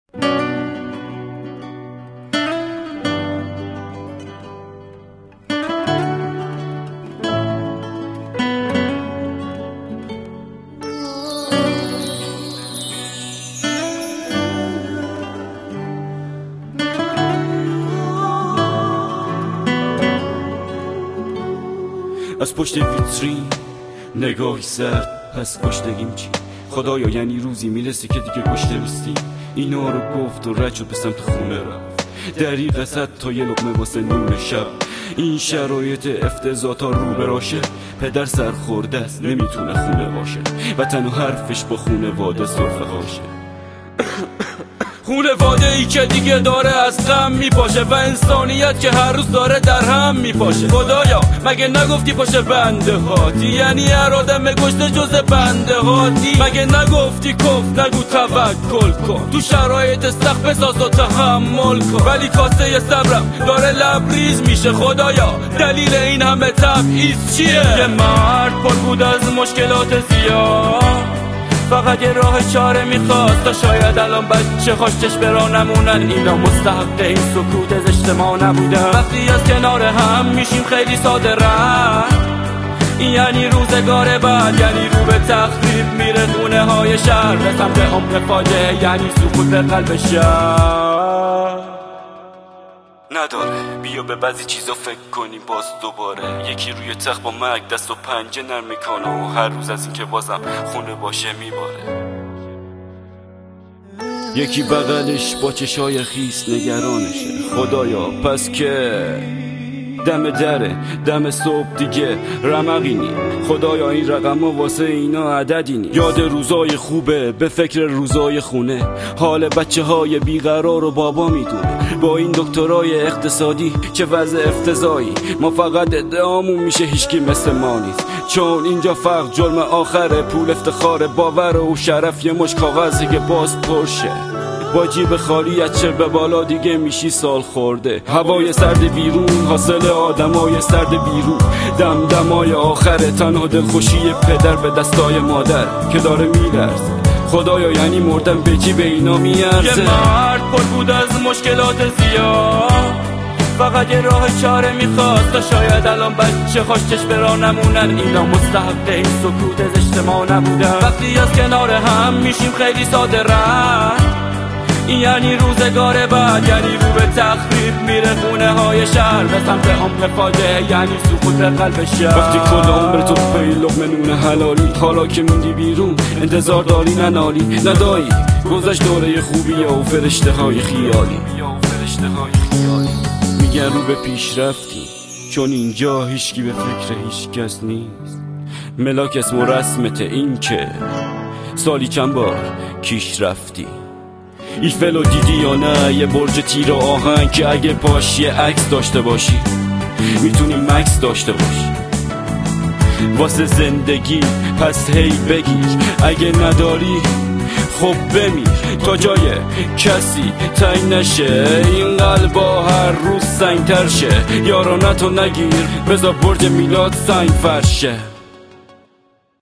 از پشت ویترین نگاهی سرد، پس گشتگیم چی؟ خدایا یعنی روزی میرسه که دیگه گشته نیستی. اینا رو گفت و رد شد به سمت خونه رفت، دریغ صد تا یه لقمه واسه نون شب. این شرایط افتضاح تا رو براشه، پدر سرخورده است نمیتونه خونه باشه و تنها حرفش با خونواده صرفه هاشه. خونواده ای که دیگه داره از غم میپاشه و انسانیت که هر روز داره در هم میپاشه. خدایا مگه نگفتی پاشه بنده هاتی؟ یعنی هر آدم گشته جز بنده هاتی. مگه نگفتی کف نگو توکل کن، تو شرایط سخت بساز و تحمل کن. ولی کاسه صبرم داره لبریز میشه. خدایا دلیل این همه تبعیض چیه؟ یه مرد پر بود از مشکلات زیاد، فقط یه راه چاره میخواست تا شاید الان بچه خوشش برا نمونن. اینا مستحق این سکوت از اجتماع نبودن. وقتی از کنار هم میشیم خیلی ساده رد، یعنی روزگار بعد، یعنی رو به تخریب میره خونه های شهر به سمت عمق فاجعه، یعنی سکوت به قلب شهر. نداره بیا به بعضی چیزا فکر کنیم باز دوباره. یکی روی تخت با مرگ دست و پنجه نرم میکنه و هر روز از این که بازم خونه باشه میباره. یکی بغلش با چشای خیس نگرانشه. خدایا پس که دم دره، دم صبح دیگه رمقی نی. خدایا این رقم ها واسه اینا عددی نی. یاد روزای خوبه به فکر روزای خونه، حال بچه های بیقرار و بابا میدونه. با این دکترای اقتصادی چه وضع افتضاحی، ما فقط ادعامون میشه هیچکی مثل ما نیست. چون اینجا فقط جرم آخره، پول افتخار باور و شرف یه مش کاغذی که باز پرشه. با جیب خالی از چه به بالا دیگه میشی سال خورده. هوای سرد بیرون حاصل آدمای سرد بیرون، دمدمای آخره تنها دلخوشی پدر به دستای مادر که داره میلرزه. خدایا یعنی مردن به کی به اینا میارزه؟ یه مرد پر بود از مشکلات زیاد، فقط یه راه چاره میخواست تا شاید الان بچه خوشش برا نمونن. اینا مستحق این سکوت از اجتماع نبودن. وقتی از کنار هم میشیم خیلی ساده رد، یعنی روزگار بعد، یعنی رو به تخریب میره خونه های شهر به سمت عمق فاجعه، یعنی سکوت به قلب شهر. وقتی کل عمر تو پی لقمه نون حلالی، حالا که موندی بیرون انتظار داری ننالی ندایی. گذشت دوره خوبیه و فرشته های خیالی میگن رو به پیش رفتی، چون اینجا هیچکی به فکر هیچ کس نیست. ملاک اسم و رسمت این که سالی چند بار کیش رفتی. ایفلو دیدی یا نه؟ یه برج تیر و آهنگ که اگه پاش یه عکس داشته باشی میتونی مکس داشته باشی واسه زندگی. پس هی بگیر، اگه نداری خب بمیر تا جای کسی تنگ نشه. این قلبا هر روز سنگتر شه. یارانتو نگیر بذار برج میلاد سنگ فرشه.